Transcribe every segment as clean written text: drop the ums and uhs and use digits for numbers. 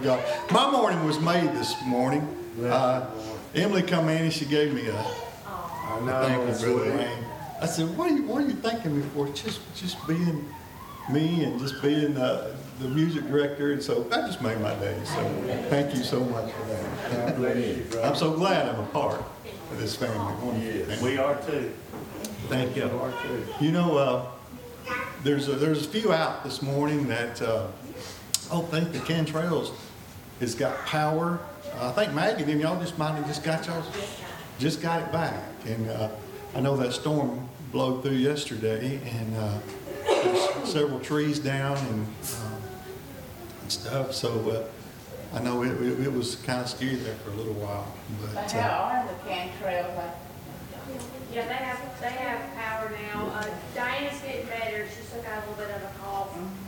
God. My morning was made this morning. Emily come in and she gave me a thank you, Brother Wayne. I said, what are you thanking me for? Just being me and just being the music director, and so that just made my day. So thank you so much for that. I'm so glad I'm a part of this family. Yes, we are too. Thank you. We are too. You know, there's a few out this morning that I think the Cantrells has got power. I think Maggie and y'all just might have just got it back, and I know that storm blowed through yesterday, and there's several trees down and stuff. So I know it was kind of scary there for a little while. But how are the Cantrells? Yeah, they have power now. Diana's getting better. She still got a little bit of a cough.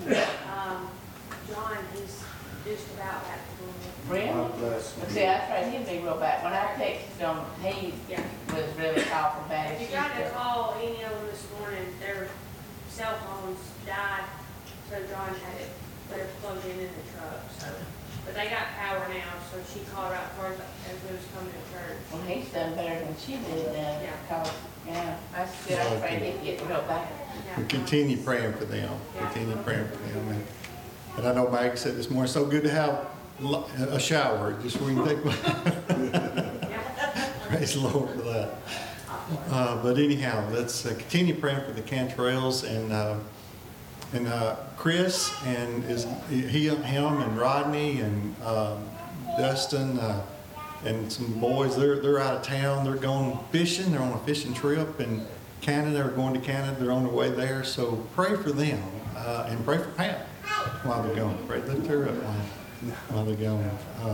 John, he's just about back to normal. Really? God bless him. But see, I tried him to be real bad. When I texted him, he was really coughing bad. If you got to call any of them this morning, their cell phones died, so John had it. They're plugged in the truck. So, but they got power now, so she called out for us as we was coming to church. Well, he's done better than she did then. Yeah. I said I prayed he'd get real bad. Yeah. we continue praying for them. Continue praying for them. And I know Maggie said this morning, it's so good to have a shower, just where you can take. Praise the Lord for that. But anyhow, let's continue praying for the Cantrells and Chris and him and Rodney and Dustin and some boys. They're out of town. They're going fishing. They're on a fishing trip in Canada. They're going to Canada. They're on their way there. So pray for them and pray for Pam while they're going. Pray, lift her up while they're going.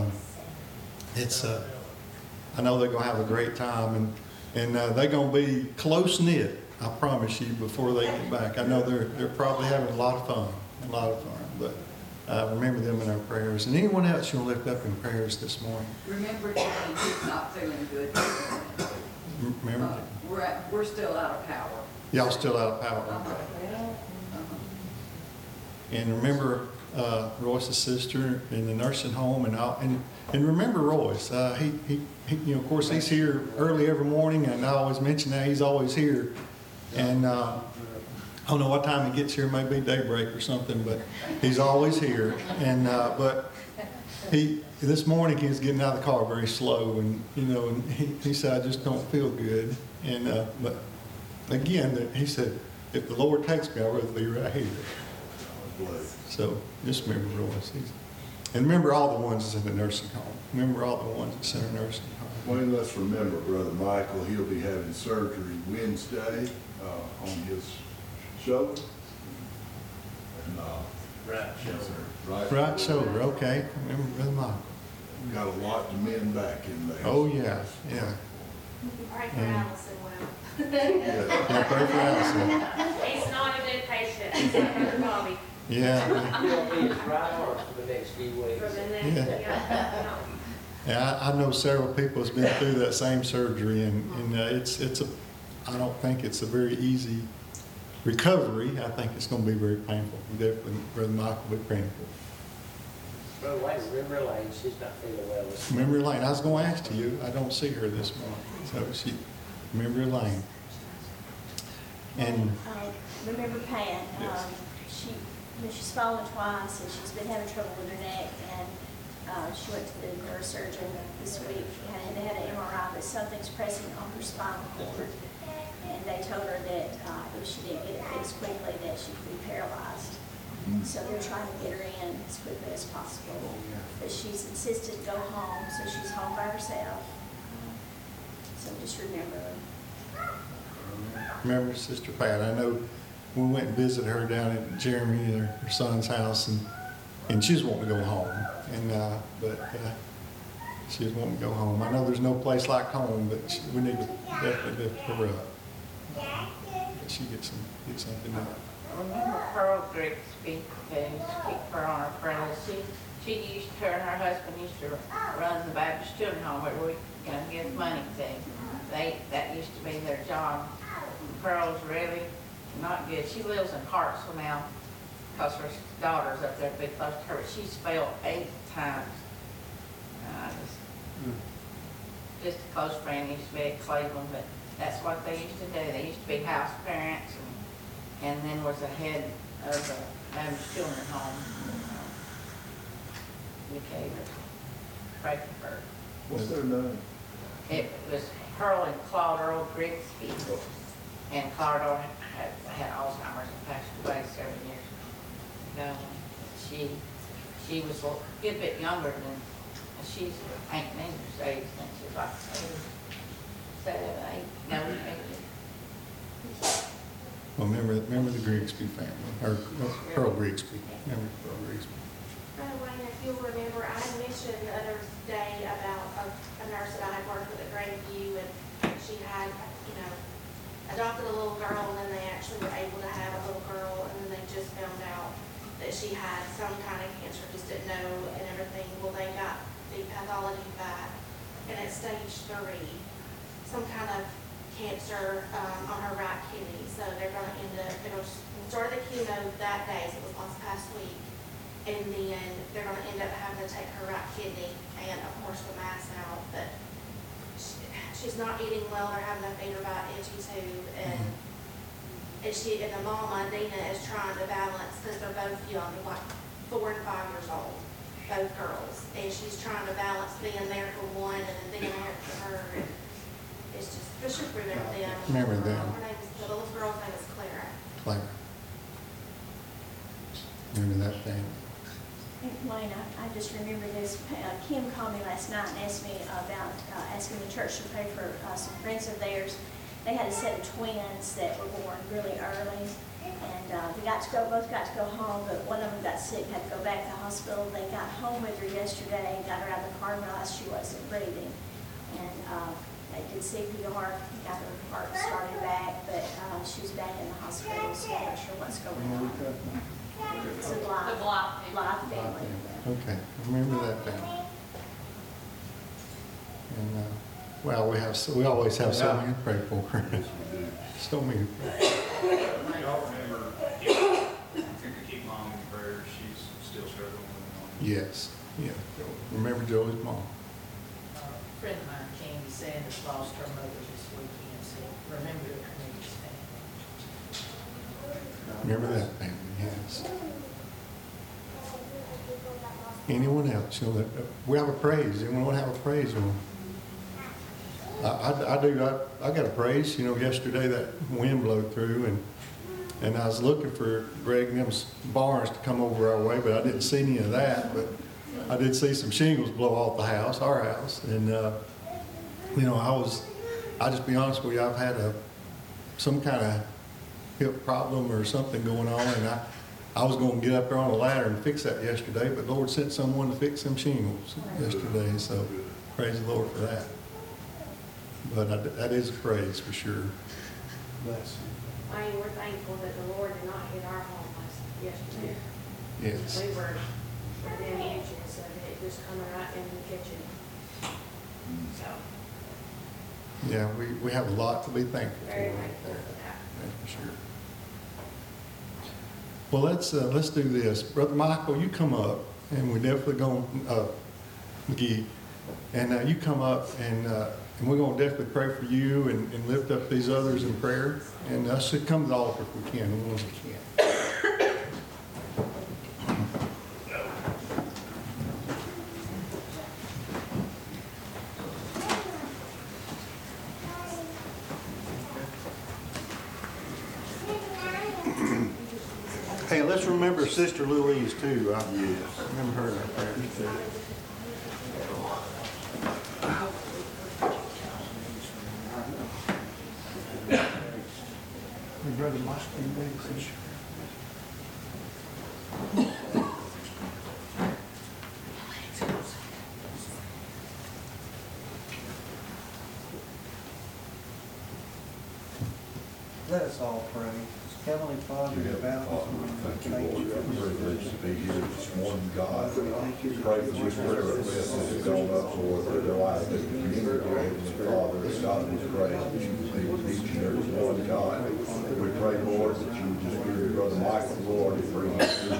I know they're going to have a great time, and they're going to be close knit. I promise you, before they get back. I know they're probably having a lot of fun, but remember them in our prayers. And anyone else you'll lift up in prayers this morning? Remember, Johnny, he's not feeling good. Remember? We're still out of power. Y'all still out of power? Okay. And remember Royce's sister in the nursing home, and remember Royce. He of course, he's here early every morning, and I always mention that he's always here. And I don't know what time he gets here, maybe daybreak or something, but he's always here. And but this morning he was getting out of the car very slow, and and he said, I just don't feel good. And but again, he said, if the Lord takes me, I'd rather be right here. So just remember Royce. And remember all the ones that's in the nursing home. Remember all the ones that's in the nursing home. Well, let's remember Brother Michael. He'll be having surgery Wednesday on his shoulder. And, Right shoulder, okay. Remember Brother Michael. Got a lot to mend back in there. Oh, yeah. Pray for Allison well. Yeah, pray for Allison. He's not a good patient. He's like Brother Bobby. Yeah. You'll be his right arm for the next few weeks. For the next, Yeah. Yeah, I know several people that's been through that same surgery, and I don't think it's a very easy recovery. I think it's going to be very painful. Definitely, Brother Michael will be painful. Brother Wayne, remember Elaine, she's not feeling well this morning. Remember Elaine? I was going to ask you. I don't see her this morning. So remember Elaine. And Remember Pat, she's fallen twice and she's been having trouble with her neck, and she went to the neurosurgeon this week and had an MRI, but something's pressing on her spinal cord, and they told her that if she didn't get it fixed quickly that she could be paralyzed. So they're trying to get her in as quickly as possible, but she's insisted to go home, so she's home by herself. So just remember her. remember Sister Pat. I know we went and visited her down at Jeremy, her son's house, and she was wanting to go home. But she was wanting to go home. I know there's no place like home, but we need to definitely lift her up. That she get something done. I remember Pearl Griggs speak her on her friends. She used to, her and her husband used to run the Baptist Children's Home where we give money to. That used to be their job. Pearl's really not good. She lives in Hartsville now, because her daughter's up there to be close to her, but she's failed 8 times. Just a close friend, used to be at Cleveland, but that's what they used to do. They used to be house parents and then was the head of the Baptist Children's Home. We gave her, Frankfurt. What's their name? It was Pearl and Claude Earl Grigsby. And Claude Earl had Alzheimer's and passed away 7 years ago. She was a good bit younger than, she's Aunt Ninja's age, and she's like 7, 8, no, 8. Well, remember the Grigsby family, or Pearl Grigsby. Remember Pearl Grigsby. Wayne, if you'll remember, I had mentioned the other day about a nurse that I had worked with at Grandview, and she had, adopted a little girl, and then they actually were able to have a little girl, and then they just found out that she had some kind of cancer, just didn't know and everything. Well, they got the pathology back, and at stage 3, some kind of cancer on her right kidney. So they're going to end up, started the chemo that day, so it was last past week, and then they're going to end up having to take her right kidney and, of course, the mass out. But she's not eating well. They're having to feed her by an itchy tube, and the mama, Dina, is trying to balance, because they're both young, like 4 and 5 years old, both girls, and she's trying to balance being there for one and then being there for her. And it's just, I should remember them. Remember them. Her name is, the little girl's name is Clara. Clara. Remember that family. Wayne, I just remember this. Kim called me last night and asked me about asking the church to pray for some friends of theirs. They had a set of twins that were born really early, and they both got to go home, but one of them got sick, had to go back to the hospital. They got home with her yesterday, got her out of the car and realized she wasn't breathing. And they did CPR, got her heart started back, but she was back in the hospital, so I'm not sure what's going on. It's a Blythe family. Okay, I remember that family. And, well, we always have so many to pray for. So many. Y'all remember, if you could keep mom in prayer, she's still struggling with pneumonia. Yes, yeah. Remember Joey's mom. A friend of mine, Candy Sanders, lost her mother this weekend, so remember the Cornelius family. Remember that family, yes. Anyone else? We have a praise. Anyone have a praise? I do. I got a praise. Yesterday that wind blew through, and I was looking for Greg and them's barns to come over our way, but I didn't see any of that. But I did see some shingles blow off the house, our house, and I just be honest with you, I've had some kind of hip problem or something going on, and I was going to get up there on a ladder and fix that yesterday, but Lord sent someone to fix them shingles yesterday, so praise the Lord for that. But that is a praise for sure. Bless Wayne, we're thankful that the Lord did not hit our home yesterday. Yes. We were within inches of it just coming right into the kitchen. So, Yeah, we have a lot to be thankful for very right thankful there. for that. That's for sure. Well, let's do this. Brother Michael, you come up, and we're definitely going, McGee, and you come up, and we're going to definitely pray for you and lift up these others in prayer. And us should come to the altar if we can, the ones we can. Hey, let's remember Sister Louise too. Yes. Remember her in our prayers too. Your brother must be big. Let us all pray. Heavenly Father, Dear about Thank you, Lord, for the privilege to be here this morning, God. Pray for this prayer request that has gone up, Lord, that their life is community, dear Heavenly Father. God, we pray that you would be with each and every one, God. We pray, Lord, that you would just give your brother Michael, Lord, and bring him through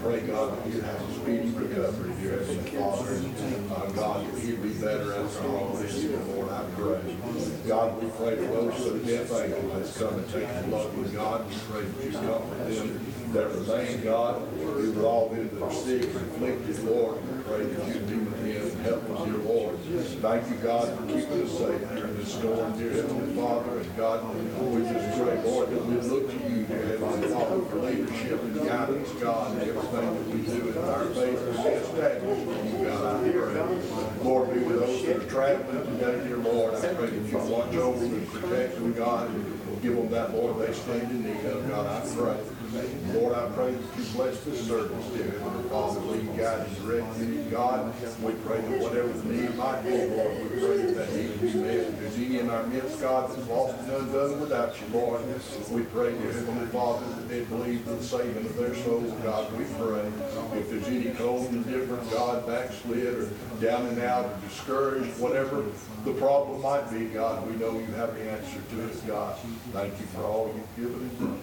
pray, God, that you'd have a speedy recovery, dear Heavenly Father. And God, that he'd be better after all this, Lord, I pray. God, we pray for those that are death angel that's come and taken blood with God. We pray that you comfort them that remain, God. We were all in that are sick and afflicted, Lord. We pray that you'd be with them and help us, dear Lord. Thank you, God, for keeping us safe during this storm, dear Heavenly Father. And God, we just pray, Lord, that we look to you, dear Heavenly Father, for leadership and guidance, God, and everything that we do in our faith is established with you, God. I pray. Lord, be with those that are traveling today, dear Lord. I pray that you watch over them and protect them, God, and give them that, Lord, they stand in need of, God. I pray. Lord, I pray that you bless this service, dear Heavenly Father, lead, guide, and direct me, God. We pray that whatever the need might be, Lord, we pray that that need be met. If there's any in our midst, God, that's lost and undone without you, Lord, we pray, dear Heavenly Father, that they believe in the saving of their souls, God. We pray. If there's any cold and indifferent, God, backslid or down and out or discouraged, whatever the problem might be, God, we know you have the answer to it, God. Thank you for all you've given and done.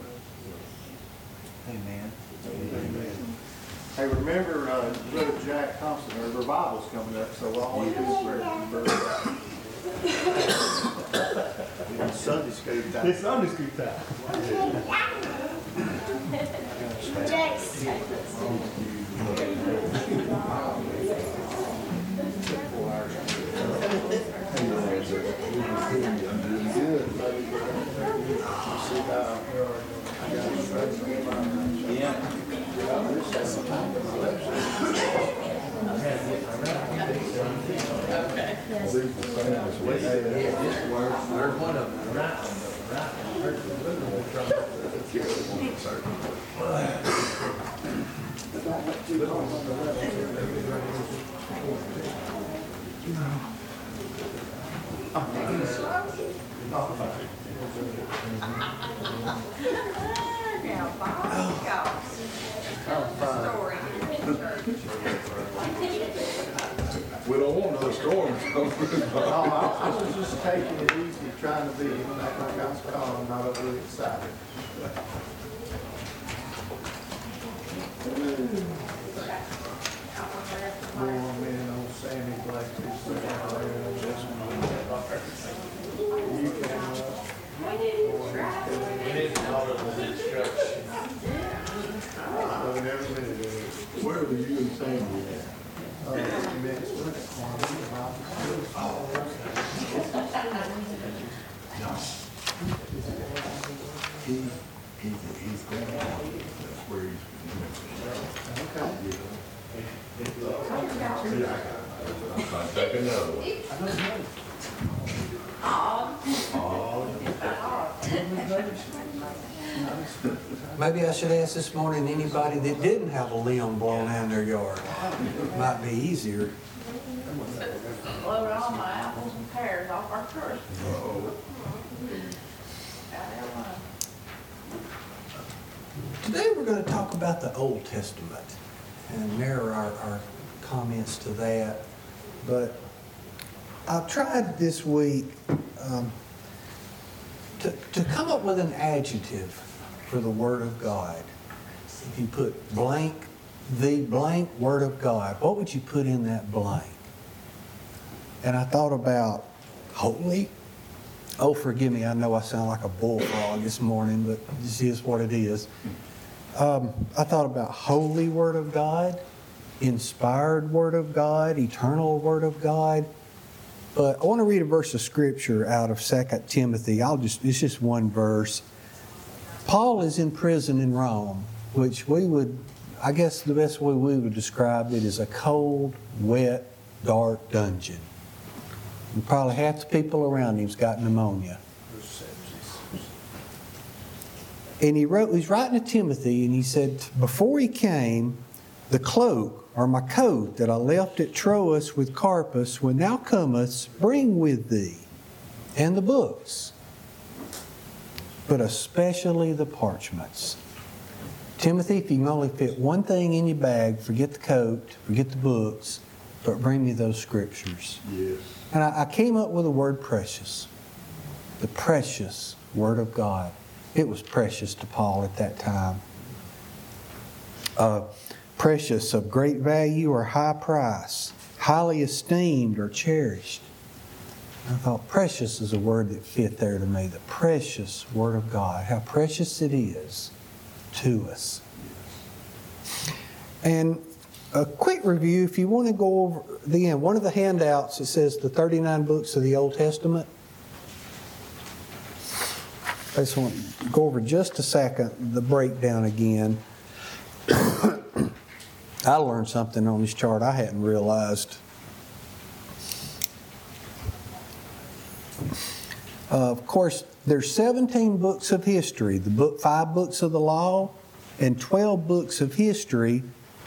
Amen. Amen. Hey, remember, Brother Jack Thompson, our revival's coming up, so I want to do this for Sunday school time. It's Sunday school time. Jack's. There's one of them, right on Now, Bob, story. We don't want another storm. I was just taking it easy, trying to be, like I was calm, not overly excited. Poor man, old Sammy Blake, who's sitting out there in this one. You can, We need to follow the instructions. I've never been to it. Where were you and Sandy at? Next He's going out. That's where I'm taking another one. Maybe I should ask this morning, anybody that didn't have a limb blown out in their yard? Might be easier. Blowed all my apples and pears off our tree. Today we're going to talk about the Old Testament and mirror our comments to that. But I tried this week to come up with an adjective for the Word of God. If you put blank, the blank Word of God, what would you put in that blank? And I thought about holy. Oh, forgive me, I know I sound like a bullfrog this morning, but this is what it is. I thought about holy Word of God, inspired Word of God, eternal Word of God. But I want to read a verse of Scripture out of 2 Timothy. It's just one verse. Paul is in prison in Rome, which I guess the best way we would describe it is a cold, wet, dark dungeon. And probably half the people around him's got pneumonia. And he's writing to Timothy, and he said, before he came, the cloak, or my coat, that I left at Troas with Carpus, when thou comest, bring with thee, and the books, but especially the parchments. Timothy, if you can only fit one thing in your bag, forget the coat, forget the books, but bring me those scriptures. Yes. And I came up with the word precious. The precious Word of God. It was precious to Paul at that time. precious, of great value or high price, highly esteemed or cherished. I thought precious is a word that fit there to me. The precious Word of God. How precious it is to us. And a quick review, if you want to go over the end, one of the handouts, it says the 39 books of the Old Testament. I just want to go over just a second, the breakdown again. I learned something on this chart I hadn't realized. Of course, there's 17 books of history, 5 books of the law, and 12 books of history.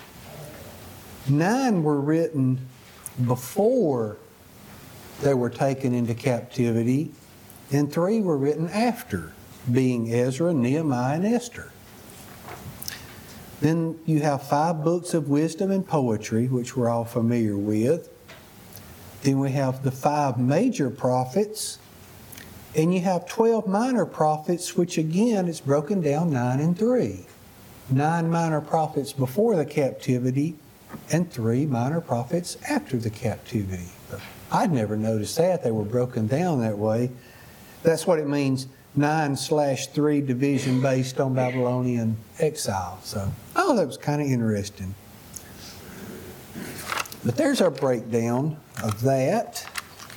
9 were written before they were taken into captivity, and 3 were written after, being Ezra, Nehemiah, and Esther. Then you have 5 books of wisdom and poetry, which we're all familiar with. Then we have the 5 major prophets, and you have 12 minor prophets, which again is broken down 9 and 3. 9 minor prophets before the captivity, and 3 minor prophets after the captivity. I'd never noticed that. They were broken down that way. That's what it means, 9/3 division based on Babylonian exile. So, that was kind of interesting. But there's our breakdown of that.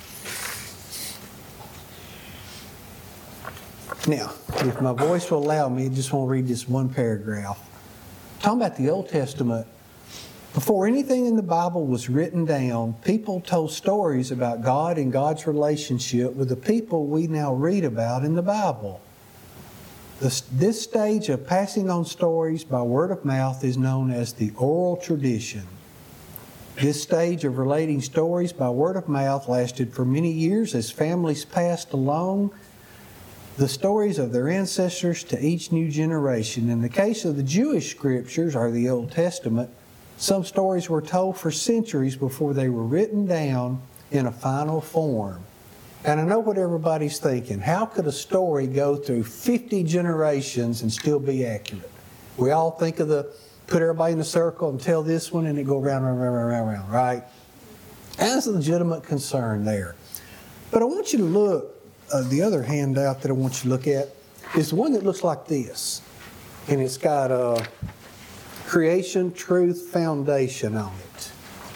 Now, if my voice will allow me, I just want to read this one paragraph. Talking about the Old Testament, before anything in the Bible was written down, people told stories about God and God's relationship with the people we now read about in the Bible. This stage of passing on stories by word of mouth is known as the oral tradition. This stage of relating stories by word of mouth lasted for many years as families passed along the stories of their ancestors to each new generation. In the case of the Jewish scriptures, or the Old Testament, some stories were told for centuries before they were written down in a final form. And I know what everybody's thinking. How could a story go through 50 generations and still be accurate? We all think of put everybody in a circle and tell this one and it go round, right? That's a legitimate concern there. But I want you to look, the other handout that I want you to look at is the one that looks like this. And it's got Creation Truth Foundation on it.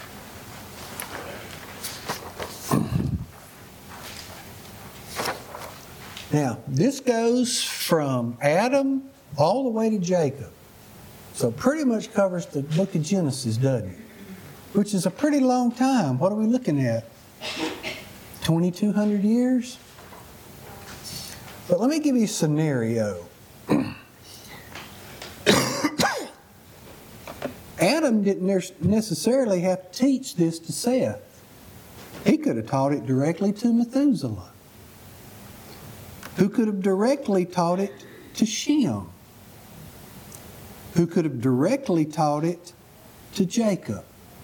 Now, this goes from Adam all the way to Jacob. So pretty much covers the book of Genesis, doesn't it? Which is a pretty long time. What are we looking at? 2,200 years? But let me give you a scenario. Adam didn't necessarily have to teach this to Seth. He could have taught it directly to Methuselah, who could have directly taught it to Shem, who could have directly taught it to Jacob.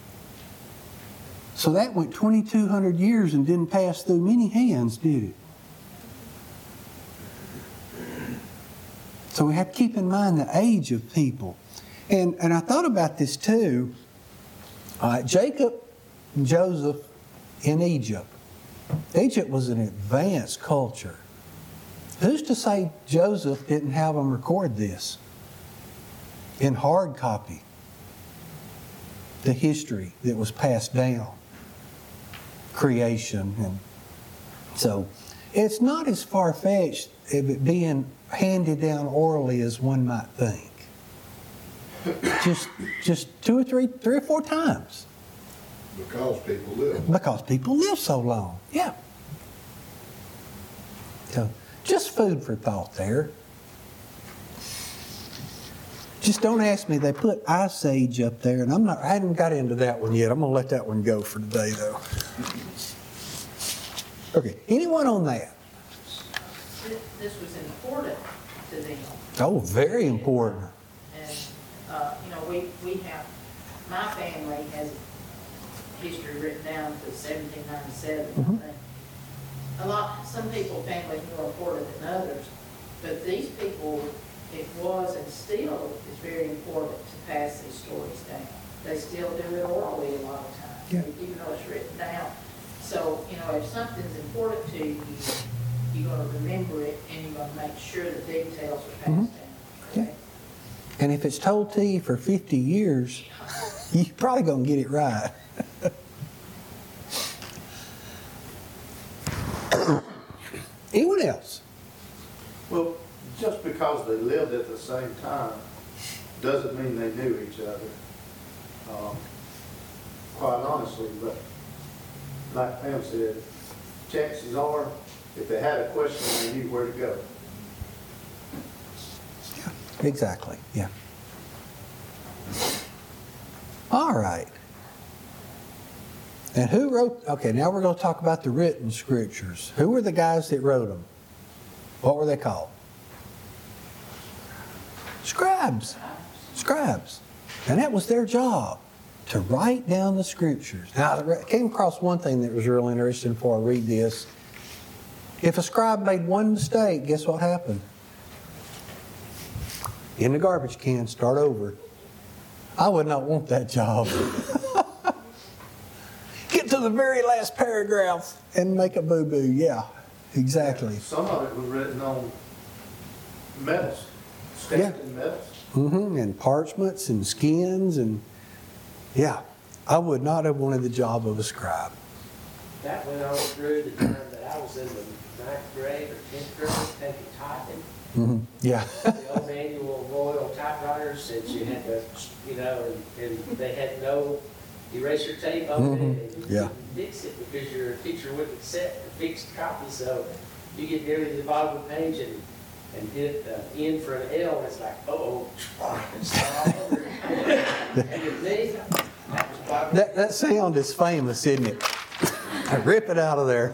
So that went 2,200 years and didn't pass through many hands, did it? So we have to keep in mind the age of people. And I thought about this too. Jacob and Joseph in Egypt. Egypt was an advanced culture. Who's to say Joseph didn't have them record this in hard copy? The history that was passed down. Creation. And so it's not as far-fetched of it being handed down orally as one might think. Just 2 or 3 or 4 times. Because people live. Because people live so long. Yeah. So just food for thought there. Just don't ask me. They put Ice Age up there, and I hadn't got into that one yet. I'm going to let that one go for today, though. Okay. Anyone on that? This was important to them. Oh, very important. And, we have, my family has history written down to 1797, Mm-hmm. I think. Some people families more important than others, but these people it was and still is very important to pass these stories down. They still do it orally a lot of times, Yeah. even though it's written down. So, if something's important to you, you're gonna remember it and you're gonna make sure the details are passed down. Yeah. And if it's told to you for 50 years, you're probably going to get it right. Anyone else? Well, just because they lived at the same time doesn't mean they knew each other. Quite honestly, but like Pam said, chances are, if they had a question, they knew where to go. Exactly, yeah. All right. And who wrote, okay, now we're going to talk about the written scriptures. Who were the guys that wrote them? What were they called? Scribes. Scribes. And that was their job, to write down the scriptures. Now, I came across one thing that was real interesting before I read this. If a scribe made one mistake, guess what happened? In the garbage can, start over. I would not want that job. Get to the very last paragraph and make a boo-boo. Yeah, exactly. Some of it was written on metals, stamped in metals. And parchments and skins and, yeah, I would not have wanted the job of a scribe. That went on through the time that I was in the 9th grade or 10th grade, taking typing. Yeah. The old manual Royal typewriters that you had to, and they had no eraser tape on it. And you Yeah. couldn't fix it because your teacher wouldn't accept a fixed copy. So you get nearly to the bottom of the page and hit N for an L, and it's like, uh-oh, start all over. And with me, that was Bible. That sound is famous, isn't it? Rip it out of there.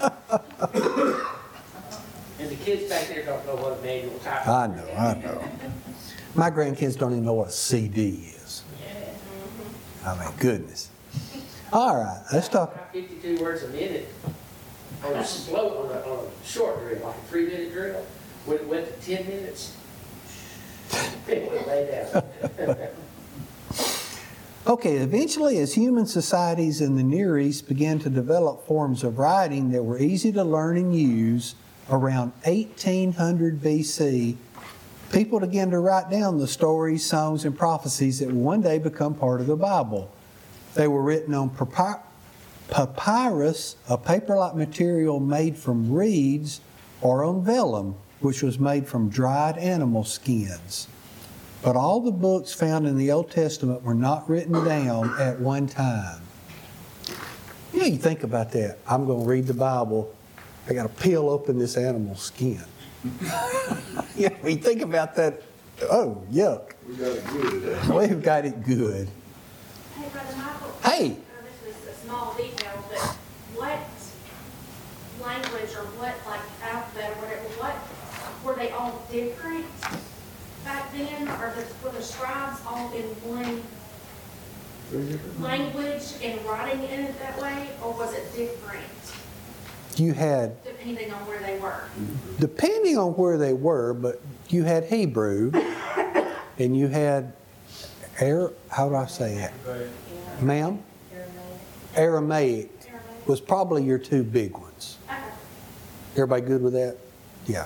And the kids back there don't know what a manual type. I know. My grandkids don't even know what a CD is. I mean, goodness. All right, let's talk. 52 words a minute on a short drill, like a 3-minute drill. When it went to 10 minutes, it would lay down. Okay, eventually as human societies in the Near East began to develop forms of writing that were easy to learn and use, around 1800 BC, people began to write down the stories, songs, and prophecies that would one day become part of the Bible. They were written on papyrus, a paper-like material made from reeds, or on vellum, which was made from dried animal skins. But all the books found in the Old Testament were not written down at one time. You think about that. I'm going to read the Bible. I got to peel open this animal skin. You think about that. Oh, yuck. We got it good. We've got it good. Hey, Brother Michael. Hey. This is a small detail, but what language or what, like, alphabet or whatever, what, were they all different back then? Or were the scribes all in one language and writing in it that way? Or was it different You had, depending on where they were? depending on where they were, but you had Hebrew and you had, how do I say it? Ma'am? Aramaic was probably your two big ones. Okay. Everybody good with that? Yeah.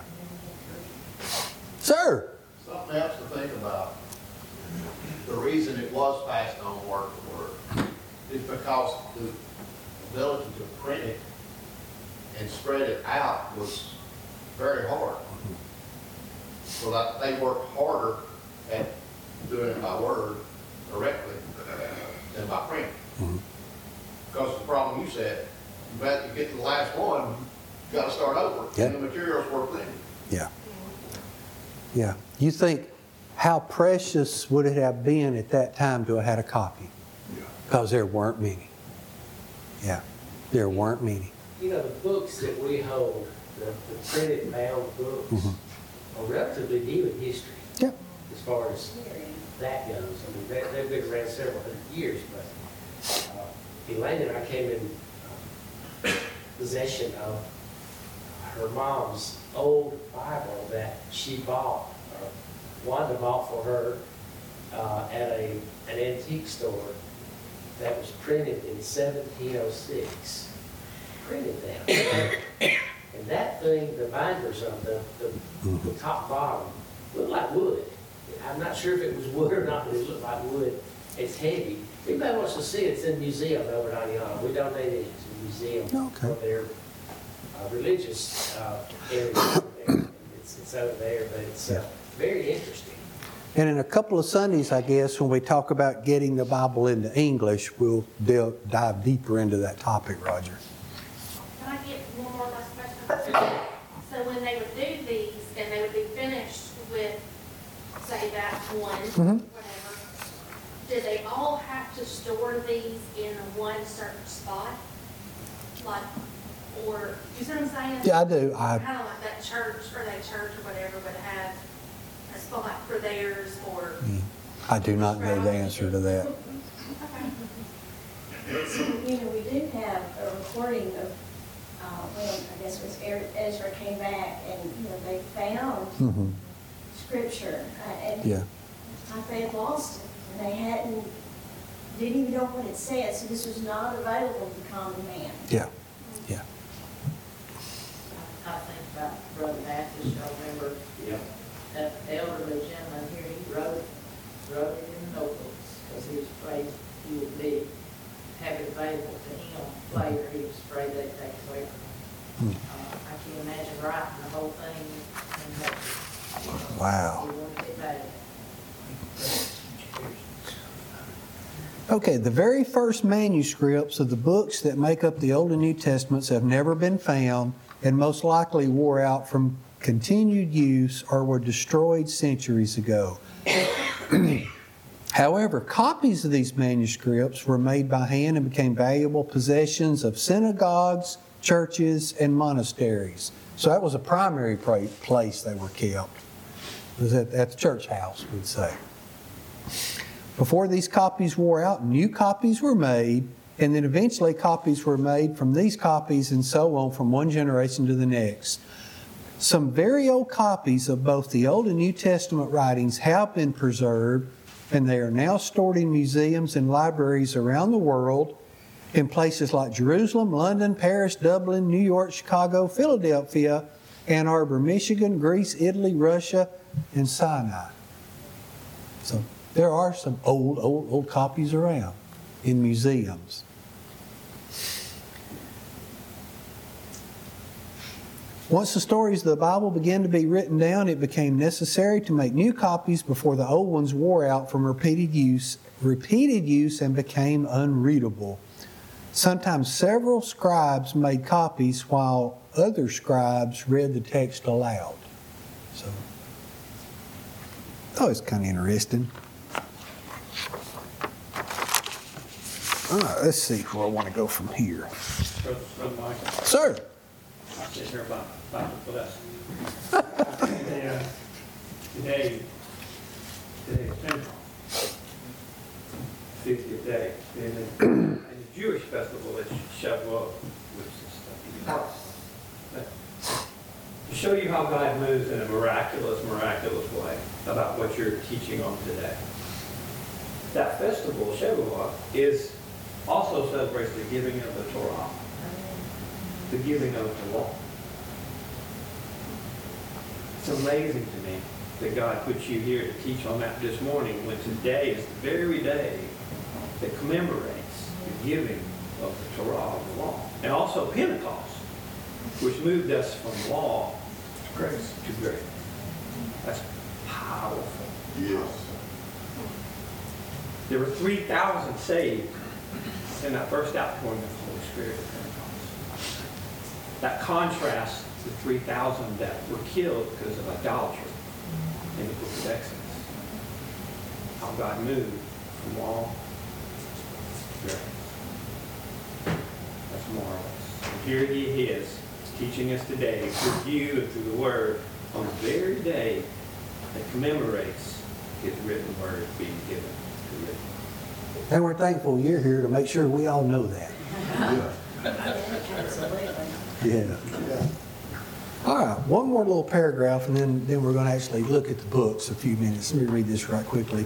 Sir? Something else to think about. The reason it was passed on word for word is because the ability to print it and spread it out was very hard. So that they worked harder at doing it by word correctly than by print. Because the problem you said, you bet you get to the last one, you got to start over. Yeah. And the materials were plenty. Yeah. Yeah. You think, how precious would it have been at that time to have had a copy? Because there weren't many. Yeah. There weren't many. The books that we hold, the printed bound books, are relatively new in history. Yeah. As far as that goes. I mean, they've been around several hundred years, but Elaine and I came in possession of her mom's old Bible that she bought Wanda bought for her at an antique store that was printed in 1706. Printed that. And that thing, the binders of the top bottom, looked like wood. I'm not sure if it was wood or not, but it looked like wood. It's heavy. If anybody wants to see it, it's in the museum over at Adiana. We donated it to the museum Okay. for their religious area over there. It's over there, but it's very interesting. And in a couple of Sundays, I guess, when we talk about getting the Bible into English, we'll dive deeper into that topic, Roger. Can I get one more last question? So when they would do these, and they would be finished with, say, that one, whatever, did they all have to store these in one certain spot? Like, or, you see what I'm saying? Yeah, I do. Kind of like that church, or whatever, would have a spot for theirs, or, I do not know the answer to that. You know, we do have a recording of when, I guess it was Ezra came back and, you know, they found scripture. And Yeah. like they had lost it, and they didn't even know what it said, so this was not available to the common man. Yeah. Yeah. I think about Brother Mathis, y'all remember that elderly gentleman here, he wrote it in the notebooks, because he was afraid he would have it available to him later, he was afraid they'd take it away from him. I can imagine writing the whole thing in notebooks. Wow. He wanted it back. Okay, the very first manuscripts of the books that make up the Old and New Testaments have never been found and most likely wore out from continued use or were destroyed centuries ago. However, copies of these manuscripts were made by hand and became valuable possessions of synagogues, churches, and monasteries. So that was a primary place they were kept. It was at the church house, we'd say. Before these copies wore out, new copies were made, and then eventually copies were made from these copies and so on from one generation to the next. Some very old copies of both the Old and New Testament writings have been preserved, and they are now stored in museums and libraries around the world in places like Jerusalem, London, Paris, Dublin, New York, Chicago, Philadelphia, Ann Arbor, Michigan, Greece, Italy, Russia, and Sinai. So there are some old copies around in museums. Once the stories of the Bible began to be written down, it became necessary to make new copies before the old ones wore out from repeated use and became unreadable. Sometimes several scribes made copies while other scribes read the text aloud. So, it's kind of interesting. All right, let's see where I want to go from here. Brother Michael, Sir. I'm sitting here about to bless. Today is Pentecost, 50th day. And the Jewish festival is Shavuot, which is to show you how God moves in a miraculous way about what you're teaching on today. That festival, Shavuot, also celebrates the giving of the Torah, the giving of the law. It's amazing to me that God put you here to teach on that this morning, when today is the very day that commemorates the giving of the Torah, of the law. And also Pentecost, which moved us from law to grace. That's powerful. Yes. There were 3,000 saved in that first outpouring of the Holy Spirit at Pentecost. That contrasts the 3,000 that were killed because of idolatry in the book of Exodus. How God moved from law to grace. That's marvelous. And here He is, teaching us today through you and through the Word on the very day that commemorates His written Word being given to written. And we're thankful you're here to make sure we all know that. Absolutely. Yeah. All right, one more little paragraph, and then we're going to actually look at the books a few minutes. Let me read this right quickly.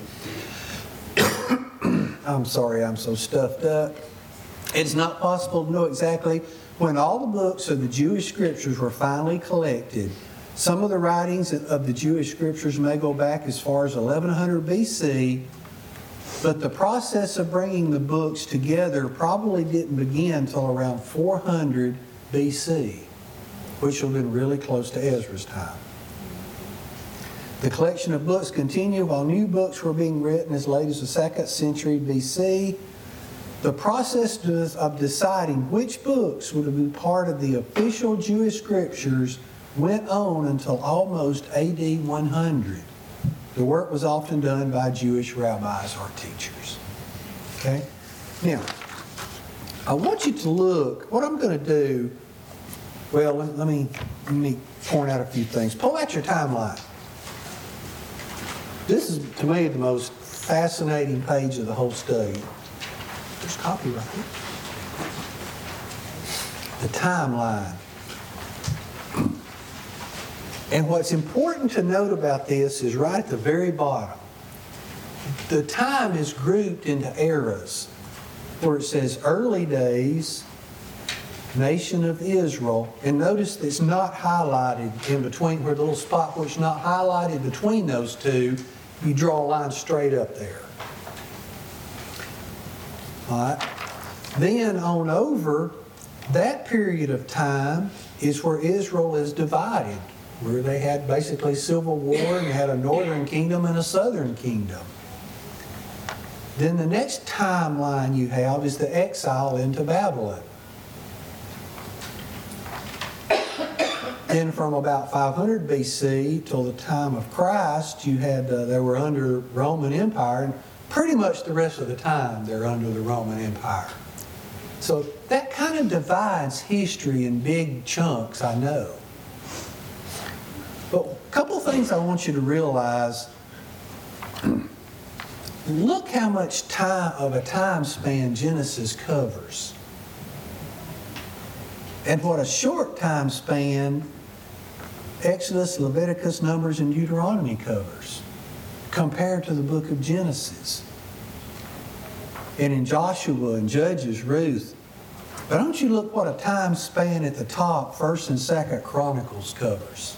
I'm sorry, I'm so stuffed up. It's not possible to know exactly when all the books of the Jewish scriptures were finally collected. Some of the writings of the Jewish scriptures may go back as far as 1100 BC, but the process of bringing the books together probably didn't begin until around 400 BC, which will have been really close to Ezra's time. The collection of books continued while new books were being written as late as the 2nd century BC. The process of deciding which books would be part of the official Jewish scriptures went on until almost AD 100. The work was often done by Jewish rabbis or teachers. Okay? Now, I want you to look, what I'm going to do, well, let me point out a few things. Pull out your timeline. This is, to me, the most fascinating page of the whole study. There's a copy right here. The timeline. And what's important to note about this is right at the very bottom. The time is grouped into eras, where it says early days, nation of Israel, and notice that it's not highlighted in between, where the little spot where it's not highlighted between those two, you draw a line straight up there. All right. Then on over, that period of time is where Israel is divided, where they had basically civil war and had a northern kingdom and a southern kingdom. Then the next timeline you have is the exile into Babylon. Then from about 500 BC till the time of Christ, you had they were under Roman Empire, and pretty much the rest of the time they're under the Roman Empire. So that kind of divides history in big chunks, I know. But a couple of things I want you to realize. Look how much time of a time span Genesis covers. And what a short time span Exodus, Leviticus, Numbers, and Deuteronomy covers compared to the book of Genesis. And in Joshua and Judges, Ruth. But don't you look what a time span at the top, 1st and 2nd Chronicles covers.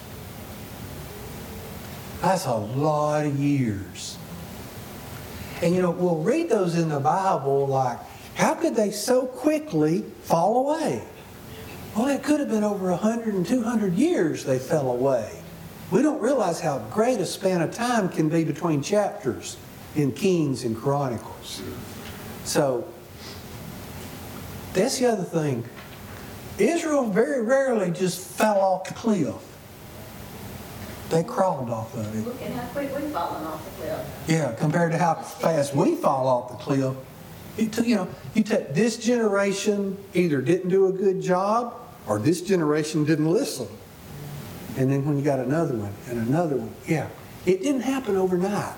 That's a lot of years. And you know, we'll read those in the Bible like, how could they so quickly fall away? Well, it could have been over 100 and 200 years they fell away. We don't realize how great a span of time can be between chapters in Kings and Chronicles. So, that's the other thing. Israel very rarely just fell off the cliff. They crawled off of it. Look at how quick we've fallen off the cliff. Yeah, compared to how fast we fall off the cliff. You take this generation either didn't do a good job or this generation didn't listen. And then when you got another one and another one, yeah, it didn't happen overnight.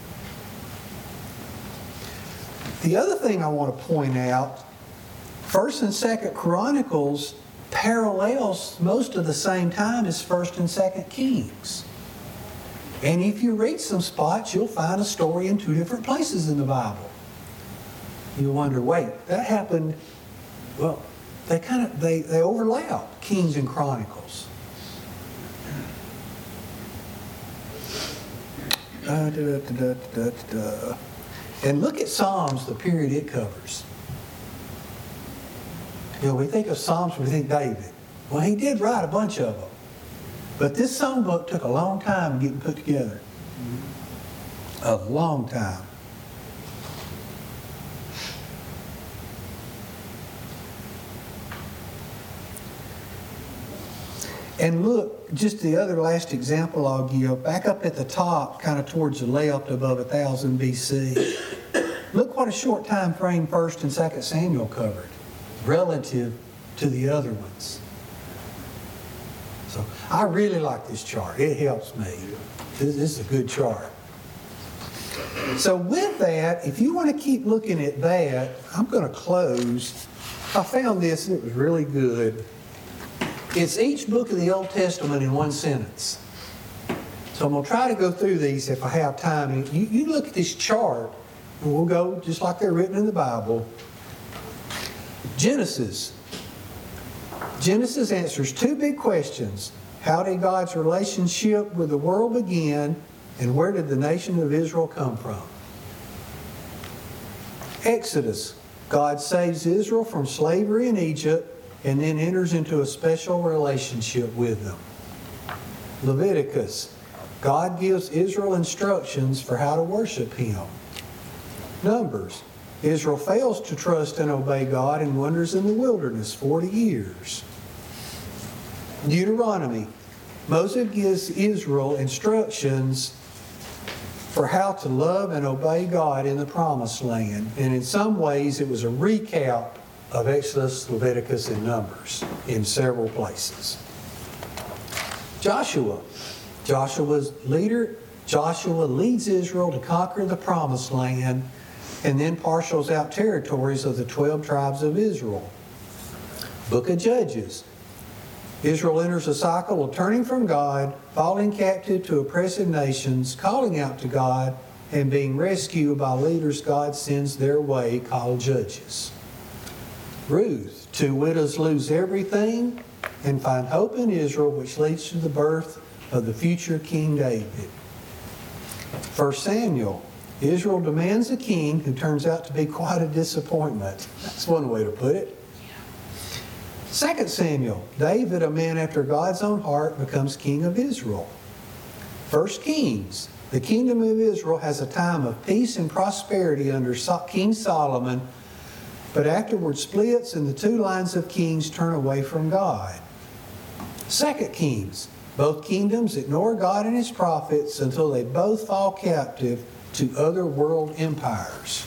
The other thing I want to point out, 1st and 2nd Chronicles parallels most of the same time as 1st and 2nd Kings. And if you read some spots, you'll find a story in two different places in the Bible. You wonder, wait, that happened, well, they overlap, Kings and Chronicles. And look at Psalms, the period it covers. You know, we think of Psalms, we think David. Well, he did write a bunch of them. But this song book took a long time getting put together. A long time. And look, just the other last example I'll give, back up at the top, kind of towards the left above 1000 BC. Look what a short time frame 1st and 2nd Samuel covered relative to the other ones. So I really like this chart. It helps me. This is a good chart. So with that, if you want to keep looking at that, I'm going to close. I found this and it was really good. It's each book of the Old Testament in one sentence. So I'm going to try to go through these if I have time. And you look at this chart, and we'll go just like they're written in the Bible. Genesis. Genesis answers two big questions. How did God's relationship with the world begin, and where did the nation of Israel come from? Exodus. God saves Israel from slavery in Egypt and then enters into a special relationship with them. Leviticus. God gives Israel instructions for how to worship Him. Numbers. Israel fails to trust and obey God and wanders in the wilderness 40 years. Deuteronomy. Moses gives Israel instructions for how to love and obey God in the Promised Land. And in some ways it was a recap of Exodus, Leviticus, and Numbers in several places. Joshua. Joshua's leader. Joshua leads Israel to conquer the Promised Land and then parcels out territories of the 12 tribes of Israel. Book of Judges. Israel enters a cycle of turning from God, falling captive to oppressive nations, calling out to God, and being rescued by leaders God sends their way, called judges. Ruth. Two widows lose everything and find hope in Israel, which leads to the birth of the future King David. 1 Samuel. Israel demands a king who turns out to be quite a disappointment. That's one way to put it. 2 Samuel. David, a man after God's own heart, becomes king of Israel. 1 Kings. The kingdom of Israel has a time of peace and prosperity under King Solomon, but afterward splits and the two lines of kings turn away from God. 2 Kings. Both kingdoms ignore God and His prophets until they both fall captive to other world empires.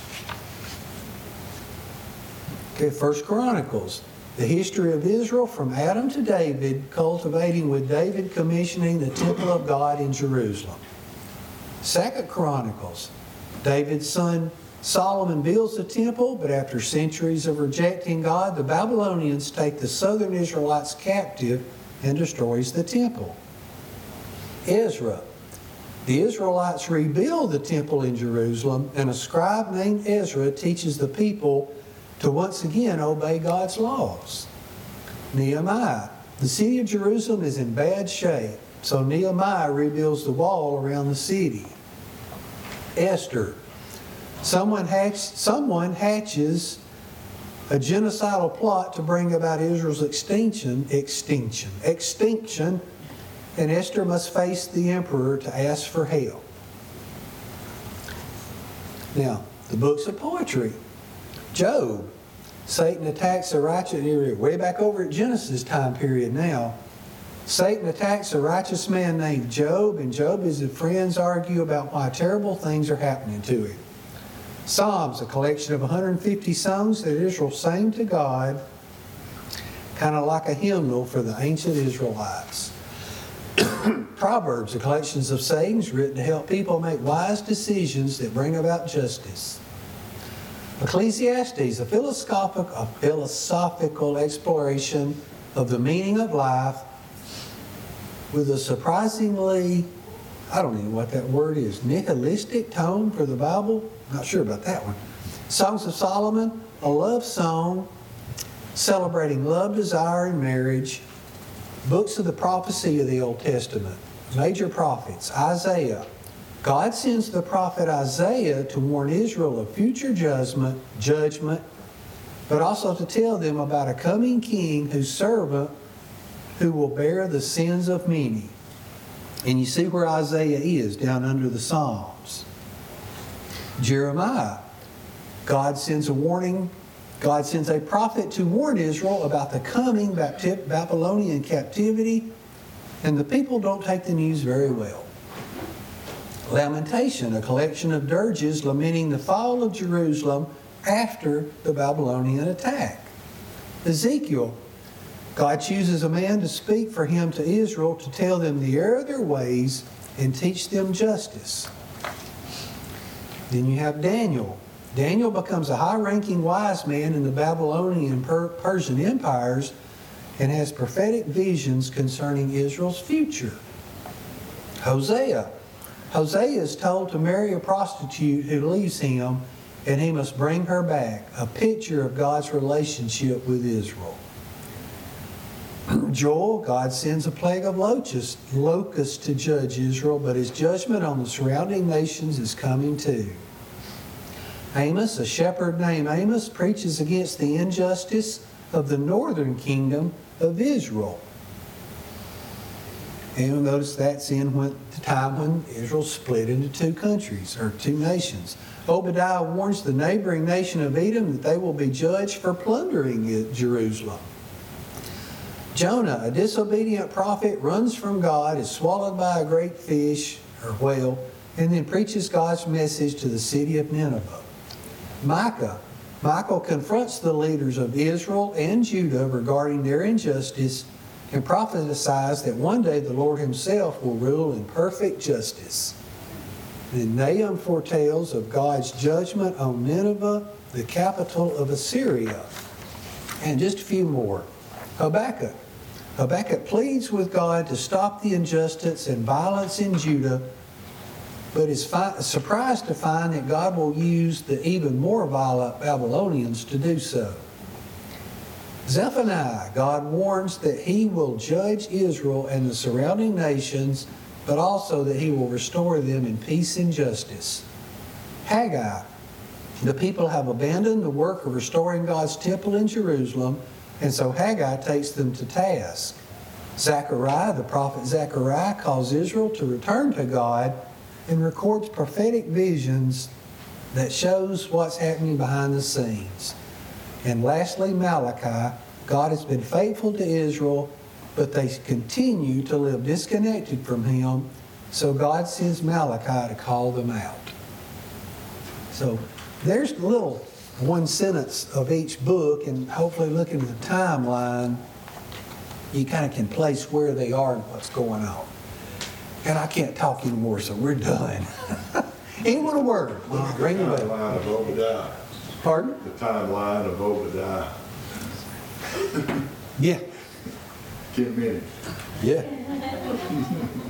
Okay, 1 Chronicles. The history of Israel from Adam to David, cultivating with David commissioning the temple of God in Jerusalem. 2 Chronicles. David's son Solomon builds the temple, but after centuries of rejecting God, the Babylonians take the southern Israelites captive and destroys the temple. Ezra. The Israelites rebuild the temple in Jerusalem, and a scribe named Ezra teaches the people to once again obey God's laws. Nehemiah. The city of Jerusalem is in bad shape, so Nehemiah rebuilds the wall around the city. Esther. Someone hatches a genocidal plot to bring about Israel's extinction, and Esther must face the emperor to ask for help. Now, the books of poetry. Job. Satan attacks a righteous, way back over at Genesis time period now. Satan attacks a righteous man named Job, and Job and his friends argue about why terrible things are happening to him. Psalms, a collection of 150 songs that Israel sang to God, kind of like a hymnal for the ancient Israelites. Proverbs, a collection of sayings written to help people make wise decisions that bring about justice. Ecclesiastes, a philosophical exploration of the meaning of life with a surprisingly, I don't even know what that word is, nihilistic tone for the Bible. Not sure about that one. Songs of Solomon, a love song celebrating love, desire, and marriage. Books of the prophecy of the Old Testament. Major prophets. Isaiah. God sends the prophet Isaiah to warn Israel of future judgment, but also to tell them about a coming king whose servant who will bear the sins of many. And you see where Isaiah is, down under the Psalms. Jeremiah. God sends a prophet to warn Israel about the coming Babylonian captivity, and the people don't take the news very well. Lamentation, a collection of dirges lamenting the fall of Jerusalem after the Babylonian attack. Ezekiel. God chooses a man to speak for Him to Israel to tell them the error of their ways and teach them justice. Then you have Daniel. Daniel becomes a high-ranking wise man in the Babylonian and Persian empires and has prophetic visions concerning Israel's future. Hosea is told to marry a prostitute who leaves him, and he must bring her back, a picture of God's relationship with Israel. Joel, God sends a plague of locusts to judge Israel, but his judgment on the surrounding nations is coming too. Amos, a shepherd named Amos, preaches against the injustice of the northern kingdom of Israel. And you'll notice that's in the time when Israel split into two countries, or two nations. Obadiah warns the neighboring nation of Edom that they will be judged for plundering Jerusalem. Jonah, a disobedient prophet, runs from God, is swallowed by a great fish or whale, and then preaches God's message to the city of Nineveh. Michael confronts the leaders of Israel and Judah regarding their injustice and prophesies that one day the Lord himself will rule in perfect justice. Then Nahum foretells of God's judgment on Nineveh, the capital of Assyria. And just a few more. Habakkuk pleads with God to stop the injustice and violence in Judah, but is surprised to find that God will use the even more violent Babylonians to do so. Zephaniah, God warns that he will judge Israel and the surrounding nations, but also that he will restore them in peace and justice. Haggai, the people have abandoned the work of restoring God's temple in Jerusalem, and so Haggai takes them to task. Zechariah, the prophet Zechariah, calls Israel to return to God and records prophetic visions that shows what's happening behind the scenes. And lastly, Malachi, God has been faithful to Israel, but they continue to live disconnected from him, so God sends Malachi to call them out. So there's a little one sentence of each book, and hopefully looking at the timeline, you kind of can place where they are and what's going on. And I can't talk anymore, so we're done. Anyone a word? Ring the bell. Timeline of Obadiah. Pardon? The timeline of Obadiah. Yeah. 10 minutes. Yeah.